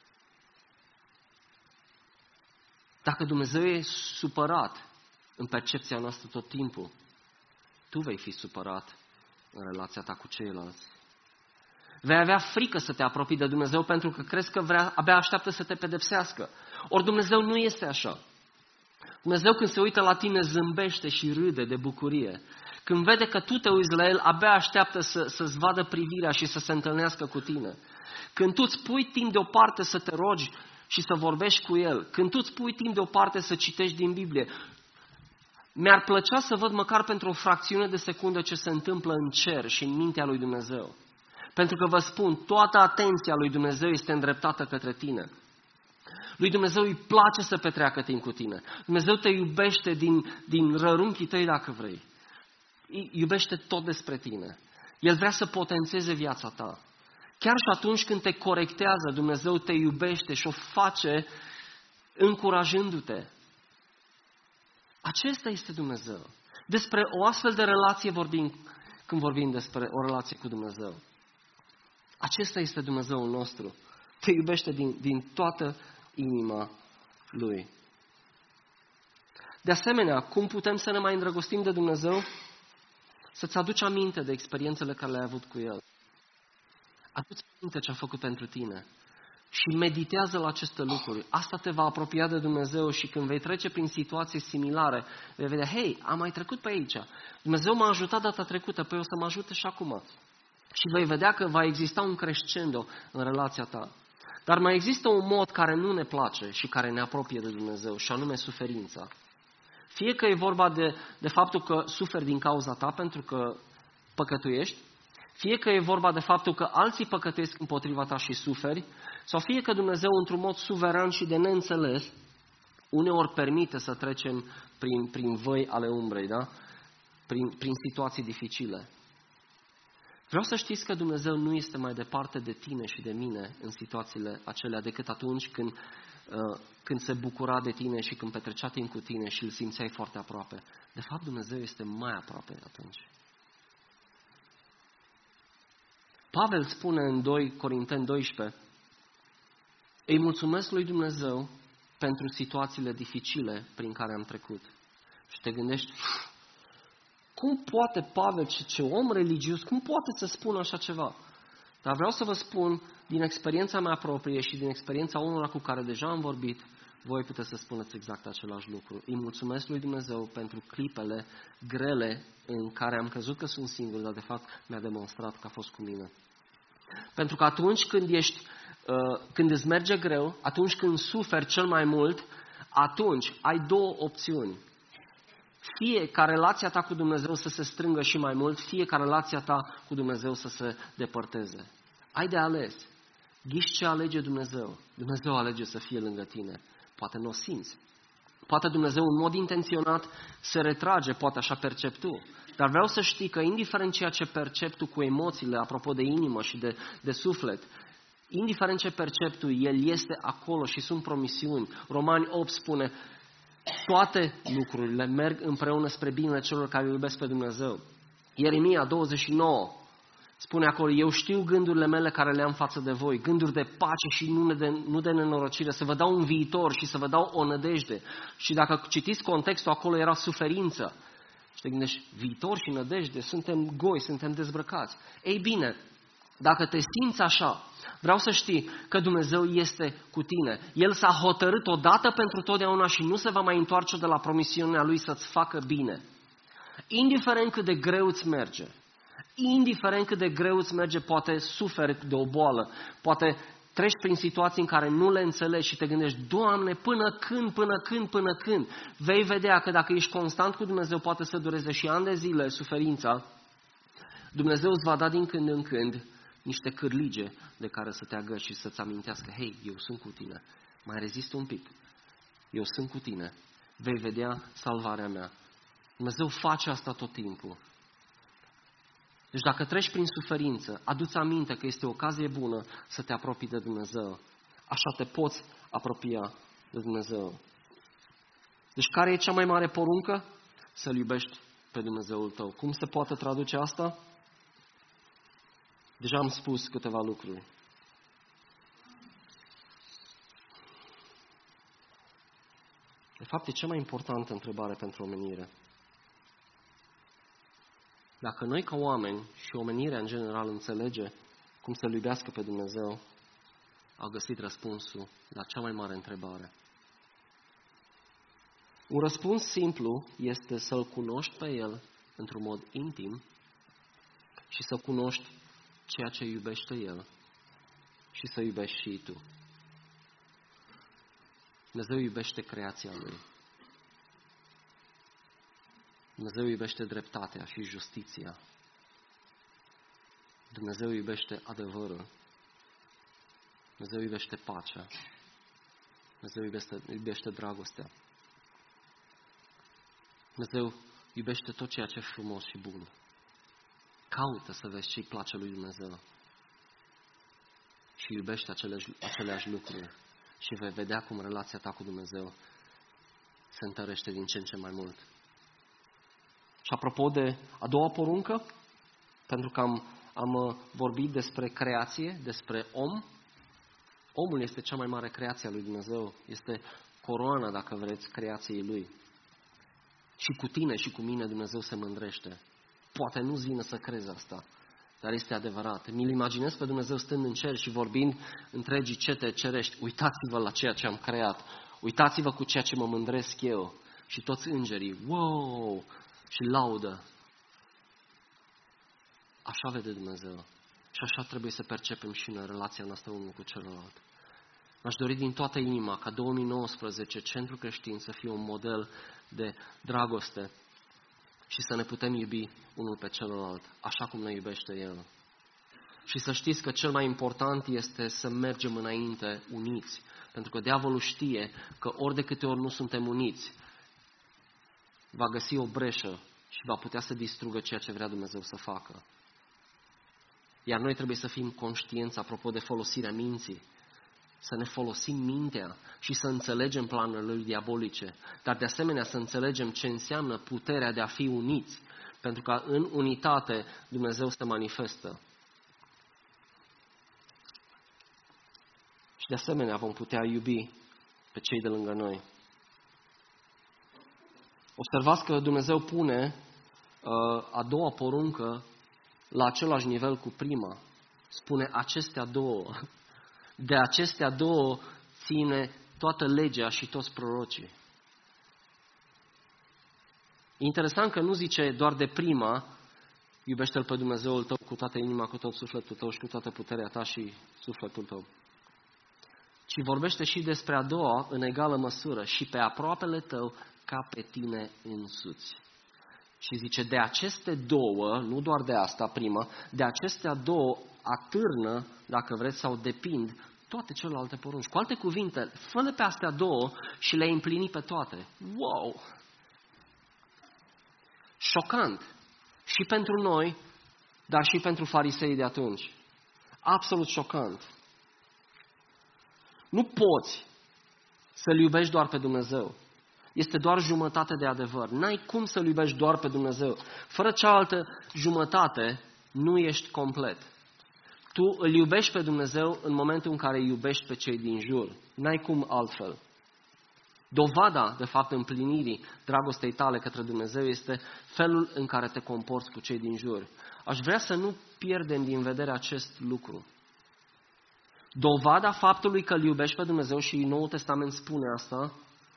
Dacă Dumnezeu e supărat în percepția noastră tot timpul, tu vei fi supărat în relația ta cu ceilalți. Vei avea frică să te apropii de Dumnezeu pentru că crezi că abia așteaptă să te pedepsească. Ori Dumnezeu nu este așa. Dumnezeu când se uită la tine zâmbește și râde de bucurie. Când vede că tu te uiți la El, abia așteaptă să-ți vadă privirea și să se întâlnească cu tine. Când tu îți pui timp deoparte să te rogi și să vorbești cu El, când tu îți pui timp deoparte să citești din Biblie, mi-ar plăcea să văd măcar pentru o fracțiune de secundă ce se întâmplă în cer și în mintea lui Dumnezeu. Pentru că vă spun, toată atenția lui Dumnezeu este îndreptată către tine. Lui Dumnezeu îi place să petreacă timp cu tine. Dumnezeu te iubește din rărunchii tăi dacă vrei. Iubește tot despre tine. El vrea să potențeze viața ta. Chiar și atunci când te corectează, Dumnezeu te iubește și o face încurajându-te. Acesta este Dumnezeu. Despre o astfel de relație vorbim când vorbim despre o relație cu Dumnezeu. Acesta este Dumnezeul nostru. Te iubește din toată inima Lui. De asemenea, cum putem să ne mai îndrăgostim de Dumnezeu? Să-ți aduci aminte de experiențele care le-ai avut cu El. Adu-ți aminte ce a făcut pentru tine. Și meditează la aceste lucruri. Asta te va apropia de Dumnezeu și când vei trece prin situații similare, vei vedea, hei, am mai trecut pe aici. Dumnezeu m-a ajutat data trecută, păi o să mă ajute și acum. Și vei vedea că va exista un crescendo în relația ta. Dar mai există un mod care nu ne place și care ne apropie de Dumnezeu, și anume suferința. Fie că e vorba de faptul că suferi din cauza ta pentru că păcătuiești, fie că e vorba de faptul că alții păcătuiesc împotriva ta și suferi, sau fie că Dumnezeu, într-un mod suveran și de neînțeles, uneori permite să trecem prin văi ale umbrei, da? Prin situații dificile. Vreau să știți că Dumnezeu nu este mai departe de tine și de mine în situațiile acelea decât atunci când se bucura de tine și când petrecea timp cu tine și îl simțeai foarte aproape. De fapt, Dumnezeu este mai aproape atunci. Pavel spune în 2 Corinteni 12, îi mulțumesc lui Dumnezeu pentru situațiile dificile prin care am trecut. Și te gândești, cum poate Pavel, ce om religios, cum poate să spună așa ceva? Dar vreau să vă spun, din experiența mea proprie și din experiența unora cu care deja am vorbit, voi puteți să spuneți exact același lucru. Îi mulțumesc lui Dumnezeu pentru clipele grele în care am crezut că sunt singur, dar de fapt mi-a demonstrat că a fost cu mine. Pentru că atunci când îți merge greu, atunci când suferi cel mai mult, atunci ai două opțiuni. Fie ca relația ta cu Dumnezeu să se strângă și mai mult, fie ca relația ta cu Dumnezeu să se depărteze. Ai de ales. Ghiși ce alege Dumnezeu. Dumnezeu alege să fie lângă tine. Poate nu o simți. Poate Dumnezeu în mod intenționat se retrage, poate așa percepi tu. Dar vreau să știi că indiferent ceea ce percepi tu cu emoțiile, apropo de inimă și de suflet, indiferent ce percepi tu, El este acolo și sunt promisiuni. Romani 8 spune, toate lucrurile merg împreună spre binele celor care îl iubesc pe Dumnezeu. Ieremia 29 spune acolo, eu știu gândurile mele care le am față de voi, gânduri de pace și nu de nenorocire, să vă dau un viitor și să vă dau o nădejde. Și dacă citiți contextul, acolo era suferință. Și te gândești, viitor și nădejde, suntem goi, suntem dezbrăcați. Ei bine, Dacă te simți așa, vreau să știi că Dumnezeu este cu tine. El s-a hotărât odată pentru totdeauna și nu se va mai întoarce de la promisiunea Lui să-ți facă bine. Indiferent cât de greu îți merge, indiferent cât de greu îți merge, poate suferi de o boală, poate treci prin situații în care nu le înțelegi și te gândești, Doamne, până când, vei vedea că dacă ești constant cu Dumnezeu, poate să dureze și ani de zile suferința, Dumnezeu îți va da din când în când niște cârlige de care să te agăți și să-ți amintească, hei, eu sunt cu tine, mai rezist un pic, eu sunt cu tine, vei vedea salvarea mea. Dumnezeu face asta tot timpul. Deci dacă treci prin suferință, adu-ți aminte că este o ocazie bună să te apropii de Dumnezeu. Așa te poți apropia de Dumnezeu. Deci care e cea mai mare poruncă? Să-L iubești pe Dumnezeul tău. Cum se poate traduce asta? Deja am spus câteva lucruri. De fapt, e cea mai importantă întrebare pentru omenire. Dacă noi ca oameni și omenirea în general înțelege cum să-L iubească pe Dumnezeu, au găsit răspunsul la cea mai mare întrebare. Un răspuns simplu este să-L cunoști pe El într-un mod intim și să cunoști ceea ce iubește El și să iubești și tu. Dumnezeu iubește creația Lui. Dumnezeu iubește dreptatea și justiția. Dumnezeu iubește adevărul. Dumnezeu iubește pacea. Dumnezeu iubește dragostea. Dumnezeu iubește tot ceea ce e frumos și bun. Caută să vezi ce-i place lui Dumnezeu. Și iubește aceleași lucruri. Și vei vedea cum relația ta cu Dumnezeu se întărește din ce în ce mai mult. Și apropo de a doua poruncă, pentru că am vorbit despre creație, despre om, omul este cea mai mare creație a lui Dumnezeu, este coroana, dacă vreți, creației Lui. Și cu tine și cu mine Dumnezeu se mândrește. Poate nu-ți vine să crezi asta, dar este adevărat. Mi-l imaginez pe Dumnezeu stând în cer și vorbind întregii cete cerești, uitați-vă la ceea ce am creat, uitați-vă cu ceea ce mă mândresc eu. Și toți îngerii, wow! Și laudă. Așa vede Dumnezeu. Și așa trebuie să percepem și în relația noastră unul cu celălalt. M-aș dori din toată inima ca 2019 Centrul Creștin să fie un model de dragoste și să ne putem iubi unul pe celălalt, așa cum ne iubește El. Și să știți că cel mai important este să mergem înainte uniți, pentru că diavolul știe că ori de câte ori nu suntem uniți, va găsi o breșă și va putea să distrugă ceea ce vrea Dumnezeu să facă. Iar noi trebuie să fim conștienți, apropo de folosirea minții, să ne folosim mintea și să înțelegem planurile lui diabolice, dar de asemenea să înțelegem ce înseamnă puterea de a fi uniți, pentru că în unitate Dumnezeu se manifestă. Și de asemenea vom putea iubi pe cei de lângă noi. Observați că Dumnezeu pune a doua poruncă la același nivel cu prima. Spune acestea două. De acestea două ține toată legea și toți prorocii. Interesant că nu zice doar de prima, iubește-L pe Dumnezeul tău cu toată inima, cu tot sufletul tău și cu toată puterea ta și sufletul tău. Ci vorbește și despre a doua în egală măsură și pe aproapele tău ca pe tine însuți. Și zice, de aceste două, nu doar de asta, prima, de acestea două atârnă, dacă vreți, sau depind toate celelalte porunci. Cu alte cuvinte, fă-le pe astea două și le împlini pe toate. Wow! Șocant! Și pentru noi, dar și pentru farisei de atunci. Absolut șocant. Nu poți să-L iubești doar pe Dumnezeu. Este doar jumătate de adevăr. N-ai cum să-L iubești doar pe Dumnezeu. Fără cealaltă jumătate, nu ești complet. Tu îl iubești pe Dumnezeu în momentul în care îi iubești pe cei din jur. N-ai cum altfel. Dovada, de fapt, împlinirii dragostei tale către Dumnezeu este felul în care te comporți cu cei din jur. Aș vrea să nu pierdem din vedere acest lucru. Dovada faptului că îl iubești pe Dumnezeu, și Noul Testament spune asta,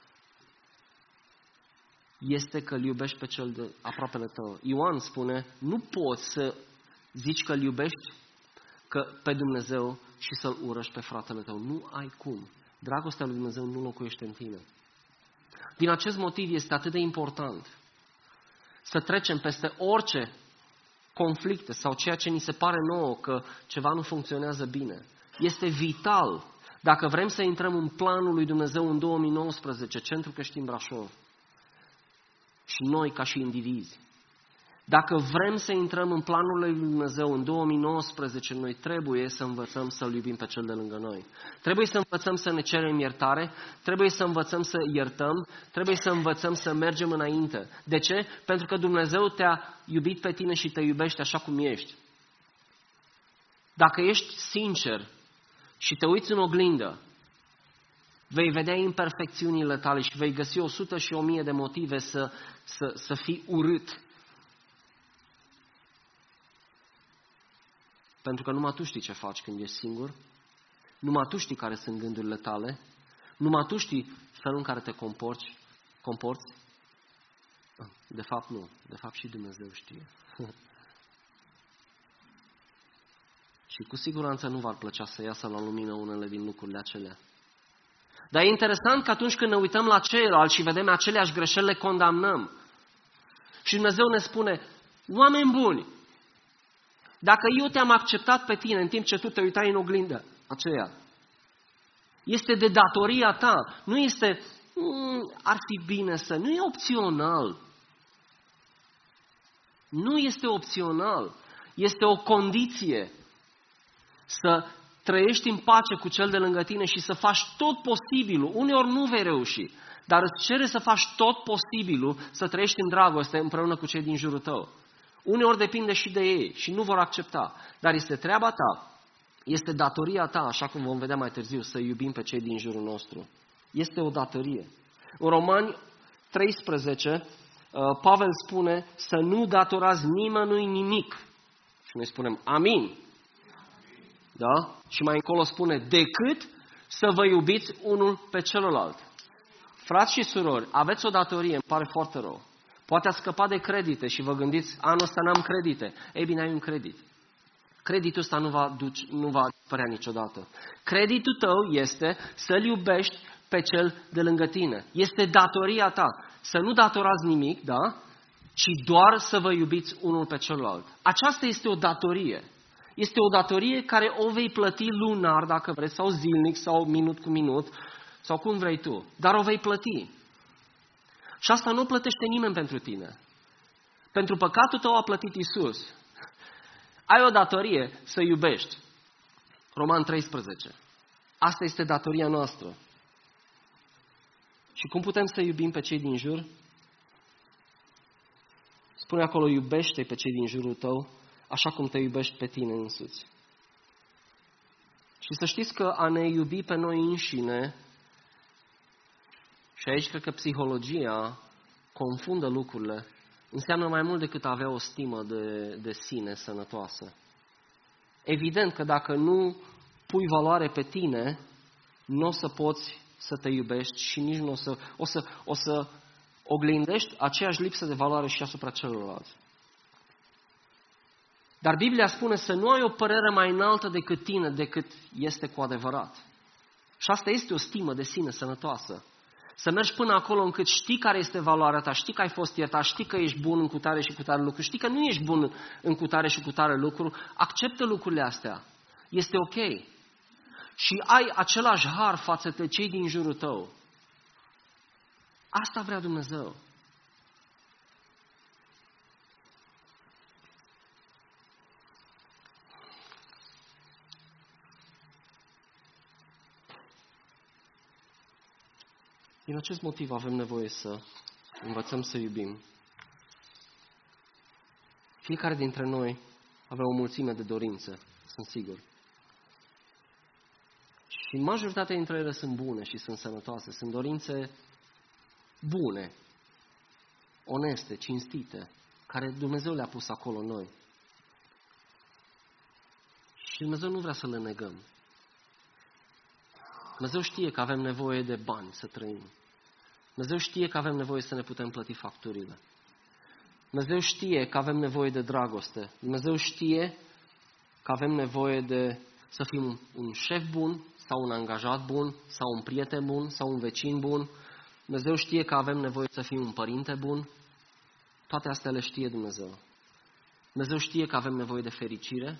este că îl iubești pe cel de aproapele tău. Ioan spune, nu poți să zici că îl iubești pe Dumnezeu și să-l urăști pe fratele tău. Nu ai cum. Dragostea lui Dumnezeu nu locuiește în tine. Din acest motiv este atât de important să trecem peste orice conflicte sau ceea ce ni se pare nouă că ceva nu funcționează bine. Este vital, dacă vrem să intrăm în planul lui Dumnezeu în 2019, Centrul Creștin Brașov, și noi ca și indivizi, dacă vrem să intrăm în planul lui Dumnezeu în 2019, noi trebuie să învățăm să-L iubim pe cel de lângă noi. Trebuie să învățăm să ne cerem iertare, trebuie să învățăm să iertăm, trebuie să învățăm să mergem înainte. De ce? Pentru că Dumnezeu te-a iubit pe tine și te iubește așa cum ești. Dacă ești sincer și te uiți în oglindă, vei vedea imperfecțiunile tale și vei găsi 100 și 1000 de motive să fii urât. Pentru că numai tu știi ce faci când ești singur, numai tu știi care sunt gândurile tale, numai tu știi felul în care te comporți. De fapt nu, de fapt și Dumnezeu știe. Și cu siguranță nu v-ar plăcea să iasă la lumină unele din lucrurile acelea. Dar e interesant că atunci când ne uităm la ceilalți și vedem aceleași greșeli, le condamnăm. Și Dumnezeu ne spune, oameni buni, dacă eu te-am acceptat pe tine în timp ce tu te uitai în oglindă aceea, este de datoria ta, nu este, ar fi bine să, nu e opțional. Nu este opțional, este o condiție să trăiești în pace cu cel de lângă tine și să faci tot posibilul. Uneori nu vei reuși, dar îți cere să faci tot posibilul să trăiești în dragoste împreună cu cei din jurul tău. Uneori depinde și de ei și nu vor accepta, dar este treaba ta, este datoria ta, așa cum vom vedea mai târziu, să iubim pe cei din jurul nostru. Este o datorie. În Romani 13, Pavel spune să nu datorați nimănui nimic. Și noi spunem amin. Da? Și mai încolo spune, decât să vă iubiți unul pe celălalt. Frați și surori, aveți o datorie, îmi pare foarte rău. Poate ați scăpat de credite și vă gândiți, anul ăsta n-am credite. Ei bine, ai un credit. Creditul ăsta nu va dispărea niciodată. Creditul tău este să-L iubești pe cel de lângă tine. Este datoria ta. Să nu datorați nimic, da? Ci doar să vă iubiți unul pe celălalt. Aceasta este o datorie. Este o datorie care o vei plăti lunar, dacă vrei, sau zilnic, sau minut cu minut, sau cum vrei tu. Dar o vei plăti. Și asta nu plătește nimeni pentru tine. Pentru păcatul tău a plătit Iisus. Ai o datorie să iubești. Roman 13. Asta este datoria noastră. Și cum putem să iubim pe cei din jur? Spune acolo, iubește pe cei din jurul tău, așa cum te iubești pe tine însuți. Și să știți că a ne iubi pe noi înșine, și aici cred că psihologia confundă lucrurile, înseamnă mai mult decât a avea o stimă de sine sănătoasă. Evident că dacă nu pui valoare pe tine, nu o să poți să te iubești și nici nu o să oglindești aceeași lipsă de valoare și asupra celorlalți. Dar Biblia spune să nu ai o părere mai înaltă decât tine, decât este cu adevărat. Și asta este o stimă de sine sănătoasă. Să mergi până acolo încât știi care este valoarea ta, știi că ai fost iertat, știi că ești bun în cutare și cutare lucru, știi că nu ești bun în cutare și cutare lucru, acceptă lucrurile astea. Este ok. Și ai același har față de cei din jurul tău. Asta vrea Dumnezeu. Din acest motiv avem nevoie să învățăm să iubim. Fiecare dintre noi avea o mulțime de dorințe, sunt sigur. Și majoritatea dintre ele sunt bune și sunt sănătoase. Sunt dorințe bune, oneste, cinstite, care Dumnezeu le-a pus acolo în noi. Și Dumnezeu nu vrea să le negăm. Dumnezeu știe că avem nevoie de bani să trăim. Dumnezeu știe că avem nevoie să ne putem plăti facturile. Dumnezeu știe că avem nevoie de dragoste. Dumnezeu știe că avem nevoie de să fim un șef bun sau un angajat bun sau un prieten bun sau un vecin bun. Dumnezeu știe că avem nevoie să fim un părinte bun. Toate astea le știe Dumnezeu. Dumnezeu știe că avem nevoie de fericire.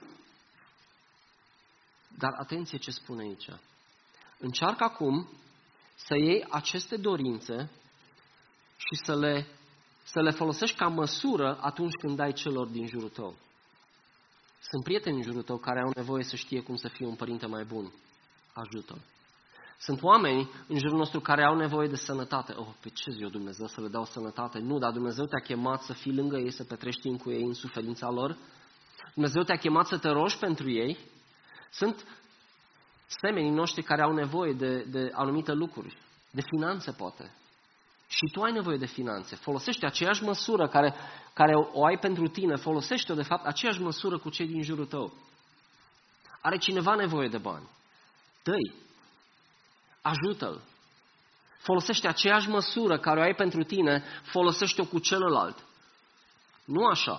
Dar atenție ce spune aici. Încearcă acum să iei aceste dorințe și să le folosești ca măsură atunci când dai celor din jurul tău. Sunt prieteni în jurul tău care au nevoie să știe cum să fie un părinte mai bun. Ajută-l. Sunt oameni în jurul nostru care au nevoie de sănătate. Pe ce zi eu Dumnezeu să le dau sănătate? Nu, dar Dumnezeu te-a chemat să fii lângă ei, să petrești timp cu ei în suferința lor. Dumnezeu te-a chemat să te rogi pentru ei. Sunt semenii noștri care au nevoie de anumite lucruri, de finanțe poate. Și tu ai nevoie de finanțe. Folosește aceeași măsură care o ai pentru tine, folosește-o de fapt aceeași măsură cu cei din jurul tău. Are cineva nevoie de bani? Dă-i. Ajută-l. Folosește aceeași măsură care o ai pentru tine, folosește-o cu celălalt. Nu așa.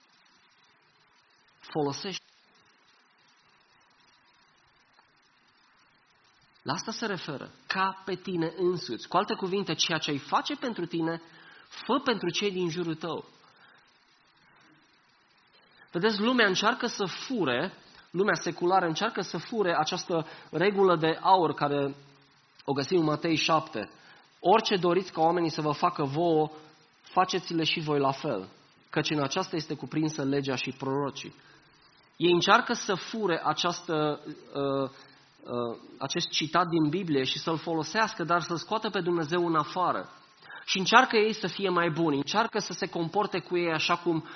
Folosește. La asta se referă, ca pe tine însuți. Cu alte cuvinte, ceea ce îi face pentru tine, fă pentru cei din jurul tău. Vedeți, lumea încearcă să fure, lumea seculară încearcă să fure această regulă de aur care o găsim în Matei 7. Orice doriți ca oamenii să vă facă vouă, faceți-le și voi la fel, căci în aceasta este cuprinsă legea și prorocii. Ei încearcă să fure acest citat din Biblie și să-l folosească, dar să-l scoată pe Dumnezeu în afară. Și încearcă ei să fie mai buni, încearcă să se comporte cu ei așa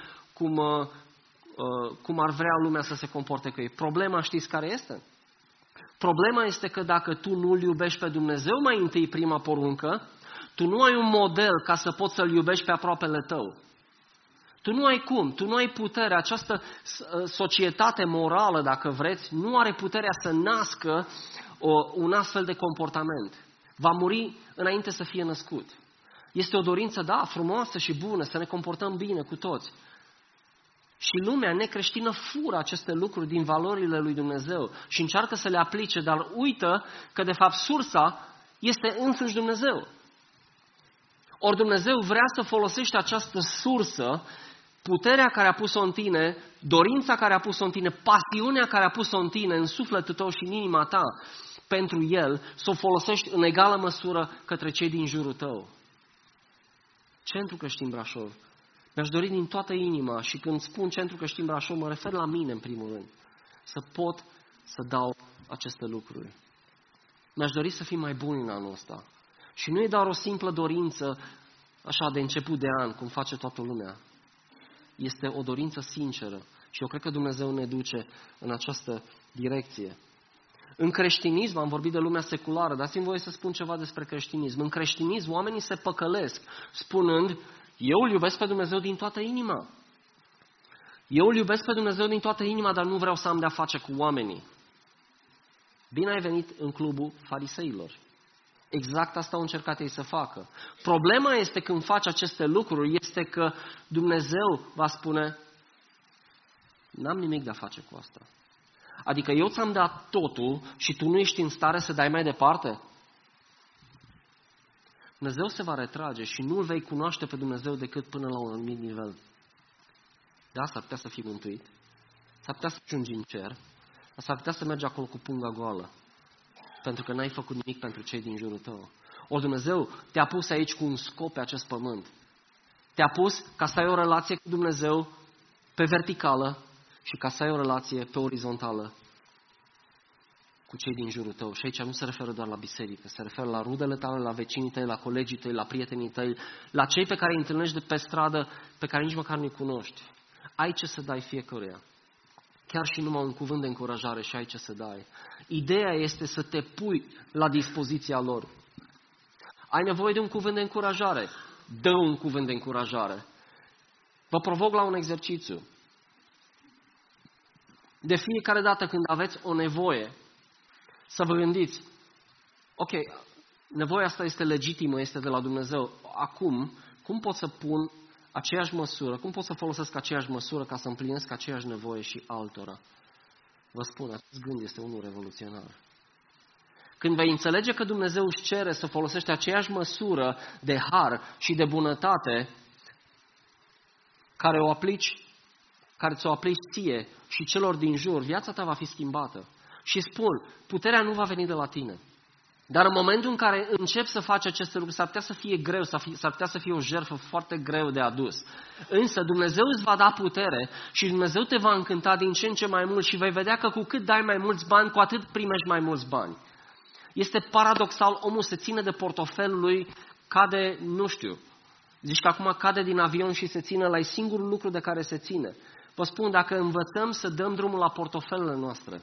cum ar vrea lumea să se comporte cu ei. Problema știți care este? Problema este că dacă tu nu-L iubești pe Dumnezeu mai întâi prima poruncă, tu nu ai un model ca să poți să-L iubești pe aproapele tău. Tu nu ai cum, tu nu ai putere. Această societate morală, dacă vreți, nu are puterea să nască un astfel de comportament. Va muri înainte să fie născut. Este o dorință, da, frumoasă și bună, să ne comportăm bine cu toți. Și lumea necreștină fură aceste lucruri din valorile lui Dumnezeu și încearcă să le aplice, dar uită că de fapt sursa este însuși Dumnezeu. Ori Dumnezeu vrea să folosești această sursă, puterea care a pus-o în tine, dorința care a pus-o în tine, pasiunea care a pus-o în tine, în sufletul tău și în inima ta pentru El, să o folosești în egală măsură către cei din jurul tău. Centru Creștin Brașov. Mi-aș dori din toată inima și când spun Centru Creștin Brașov, mă refer la mine în primul rând, să pot să dau aceste lucruri. Mi-aș dori să fim mai buni în anul ăsta. Și nu e doar o simplă dorință așa de început de an, cum face toată lumea. Este o dorință sinceră și eu cred că Dumnezeu ne duce în această direcție. În creștinism, am vorbit de lumea seculară, dați-mi voie să spun ceva despre creștinism. În creștinism oamenii se păcălesc spunând, eu îl iubesc pe Dumnezeu din toată inima. Eu îl iubesc pe Dumnezeu din toată inima, dar nu vreau să am de-a face cu oamenii. Bine ai venit în clubul fariseilor. Exact asta au încercat ei să facă. Problema este când faci aceste lucruri, este că Dumnezeu va spune, n-am nimic de a face cu asta. Adică eu ți-am dat totul și tu nu ești în stare să dai mai departe? Dumnezeu se va retrage și nu îl vei cunoaște pe Dumnezeu decât până la un anumit nivel. Da, s-ar putea să fii mântuit, s-ar putea să ajungi în cer, dar s-ar putea să mergi acolo cu punga goală, pentru că n-ai făcut nimic pentru cei din jurul tău. Ori Dumnezeu te-a pus aici cu un scop pe acest pământ. Te-a pus ca să ai o relație cu Dumnezeu pe verticală și ca să ai o relație pe orizontală cu cei din jurul tău. Și aici nu se referă doar la biserică, se referă la rudele tale, la vecinii tăi, la colegii tăi, la prietenii tăi, la cei pe care îi întâlnești de pe stradă, pe care nici măcar nu-i cunoști. Ai ce să dai fiecăruia. Chiar și numai un cuvânt de încurajare și ai ce să dai. Ideea este să te pui la dispoziția lor. Ai nevoie de un cuvânt de încurajare. Dă un cuvânt de încurajare. Vă provoc la un exercițiu. De fiecare dată când aveți o nevoie, să vă gândiți, ok, nevoia asta este legitimă, este de la Dumnezeu. Acum, cum pot să pun aceeași măsură, cum pot să folosesc aceeași măsură ca să împlinesc aceeași nevoie și altora? Vă spun, acest gând este unul revoluționar. Când vei înțelege că Dumnezeu își cere să folosești aceeași măsură de har și de bunătate care ți-o aplici ție și celor din jur, viața ta va fi schimbată. Și spun, puterea nu va veni de la tine. Dar în momentul în care începi să faci aceste lucruri, s-ar putea să fie greu, s-ar putea să fie o jertfă foarte greu de adus. Însă Dumnezeu îți va da putere și Dumnezeu te va încânta din ce în ce mai mult și vei vedea că cu cât dai mai mulți bani, cu atât primești mai mulți bani. Este paradoxal, omul se ține de portofelul lui, cade, nu știu, zici că acum cade din avion și se ține la singurul lucru de care se ține. Vă spun, dacă învățăm să dăm drumul la portofelele noastre,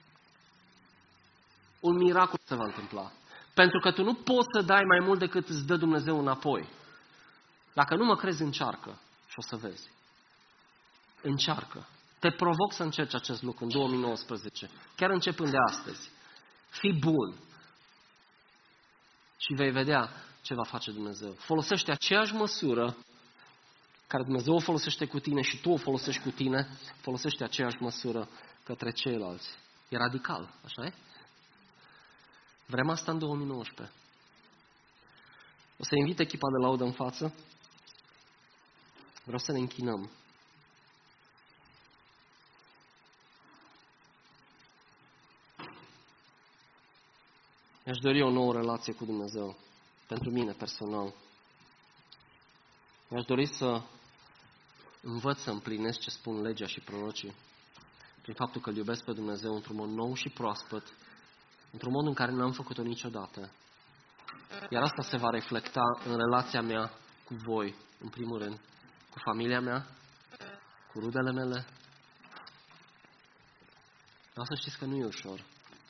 un miracol se va întâmpla. Pentru că tu nu poți să dai mai mult decât îți dă Dumnezeu înapoi. Dacă nu mă crezi, încearcă și o să vezi. Încearcă. Te provoc să încerci acest lucru în 2019, chiar începând de astăzi. Fii bun și vei vedea ce va face Dumnezeu. Folosește aceeași măsură care Dumnezeu o folosește cu tine și tu o folosești cu tine, folosește aceeași măsură către ceilalți. E radical, așa e? Vrem asta în 2019. O să invit echipa de laudă în față. Vreau să ne închinăm. Mi-aș dori o nouă relație cu Dumnezeu, pentru mine personal. Mi-aș dori să învăț să împlinesc ce spun legea și prorocii, prin faptul că îl iubesc pe Dumnezeu într-un mod nou și proaspăt, într-un mod în care n-am făcut-o niciodată. Iar asta se va reflecta în relația mea cu voi, în primul rând, cu familia mea, cu rudele mele. Vreau să știți că nu e ușor.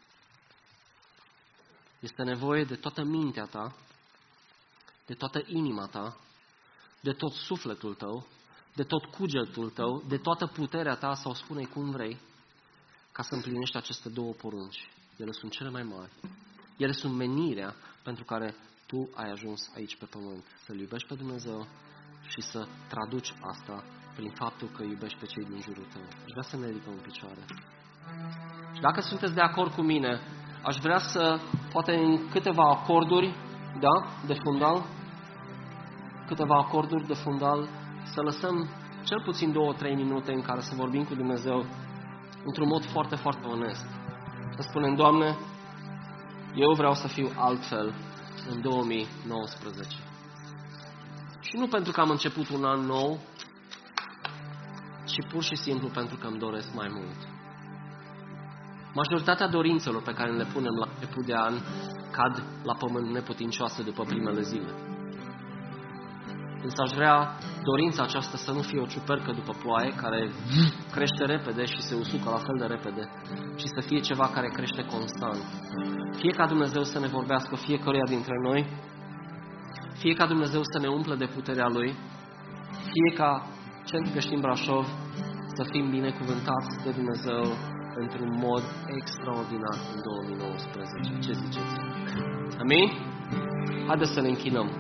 Este nevoie de toată mintea ta, de toată inima ta, de tot sufletul tău, de tot cugetul tău, de toată puterea ta, sau spune cum vrei, ca să împlinești aceste două porunci. Ele sunt cele mai mari. Ele sunt menirea pentru care tu ai ajuns aici pe pământ. Să-L iubești pe Dumnezeu și să traduci asta prin faptul că iubești pe cei din jurul tău. Aș vrea să ne ridicăm în picioare. Și dacă sunteți de acord cu mine, aș vrea să, poate în câteva acorduri, de fundal, să lăsăm cel puțin 2-3 minute în care să vorbim cu Dumnezeu într-un mod foarte, foarte onest. Să spunem, Doamne, eu vreau să fiu altfel în 2019. Și nu pentru că am început un an nou, ci pur și simplu pentru că îmi doresc mai mult. Majoritatea dorințelor pe care le punem la început de an cad la pământ neputincioase după primele zile. Însă aș vrea dorința aceasta să nu fie o ciupercă după ploaie care crește repede și se usucă la fel de repede, ci să fie ceva care crește constant. Fie ca Dumnezeu să ne vorbească fiecăruia dintre noi, fie ca Dumnezeu să ne umple de puterea Lui, fie ca Centrul Creștin Brașov să fim binecuvântați de Dumnezeu într-un mod extraordinar în 2019. Ce ziceți? Amin? Haideți să ne închinăm.